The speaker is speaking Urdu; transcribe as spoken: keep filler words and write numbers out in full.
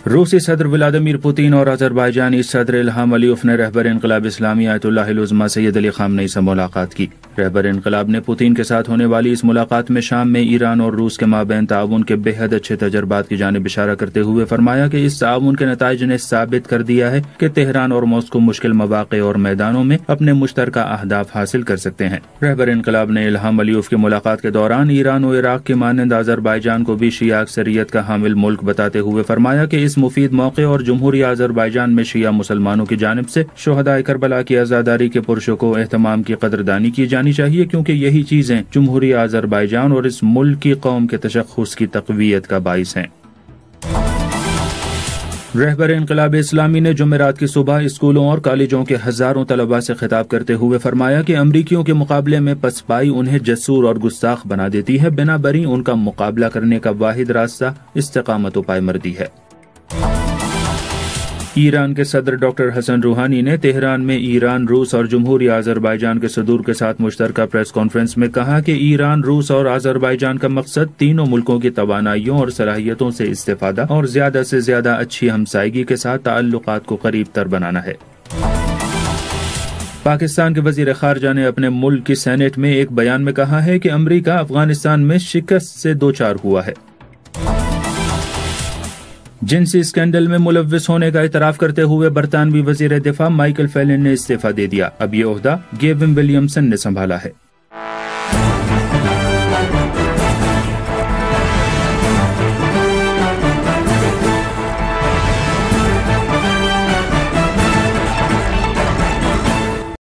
روسی صدر ولادیمیر پوتین اور آذربائیجانی صدر الہام علیوف نے رہبر انقلاب اسلامی آیت اللہ العظمیٰ سید علی خامنئی سے ملاقات کی۔ رہبر انقلاب نے پوتین کے ساتھ ہونے والی اس ملاقات میں شام میں ایران اور روس کے مابین تعاون کے بے حد اچھے تجربات کی جانب اشارہ کرتے ہوئے فرمایا کہ اس تعاون کے نتائج نے ثابت کر دیا ہے کہ تہران اور ماسکو مشکل مواقع اور میدانوں میں اپنے مشترکہ اہداف حاصل کر سکتے ہیں۔ رہبر انقلاب نے الہام علیوف کی ملاقات کے دوران ایران و عراق کی مانند آذربائیجان کو بھی شیعہ اکثریت کا حامل ملک بتاتے ہوئے فرمایا کہ اس مفید موقع اور جمہوریہ آذربائیجان میں شیعہ مسلمانوں کی جانب سے شہدائے کربلا کی آزاداری کے پرشوں کو اہتمام کی قدردانی کی جانی چاہیے، کیونکہ یہی چیزیں جمہوریہ آذربائیجان اور اس ملک کی قوم کے تشخص کی تقویت کا باعث ہیں۔ رہبر انقلاب اسلامی نے جمعرات کی صبح اسکولوں اور کالجوں کے ہزاروں طلباء سے خطاب کرتے ہوئے فرمایا کہ امریکیوں کے مقابلے میں پسپائی انہیں جسور اور گستاخ بنا دیتی ہے، بنا بری ان کا مقابلہ کرنے کا واحد راستہ استقامت و پائمردی ہے۔ ایران کے صدر ڈاکٹر حسن روحانی نے تہران میں ایران، روس اور جمہوریہ آذربائیجان کے صدور کے ساتھ مشترکہ پریس کانفرنس میں کہا کہ ایران، روس اور آذربائیجان کا مقصد تینوں ملکوں کی توانائیوں اور صلاحیتوں سے استفادہ اور زیادہ سے زیادہ اچھی ہمسائیگی کے ساتھ تعلقات کو قریب تر بنانا ہے۔ پاکستان کے وزیر خارجہ نے اپنے ملک کی سینیٹ میں ایک بیان میں کہا ہے کہ امریکہ افغانستان میں شکست سے دوچار ہوا ہے۔ جنسی اسکینڈل میں ملوث ہونے کا اعتراف کرتے ہوئے برطانوی وزیر دفاع مائیکل فیلن نے استعفیٰ دے دیا۔ اب یہ عہدہ گیون ولیمسن نے سنبھالا ہے۔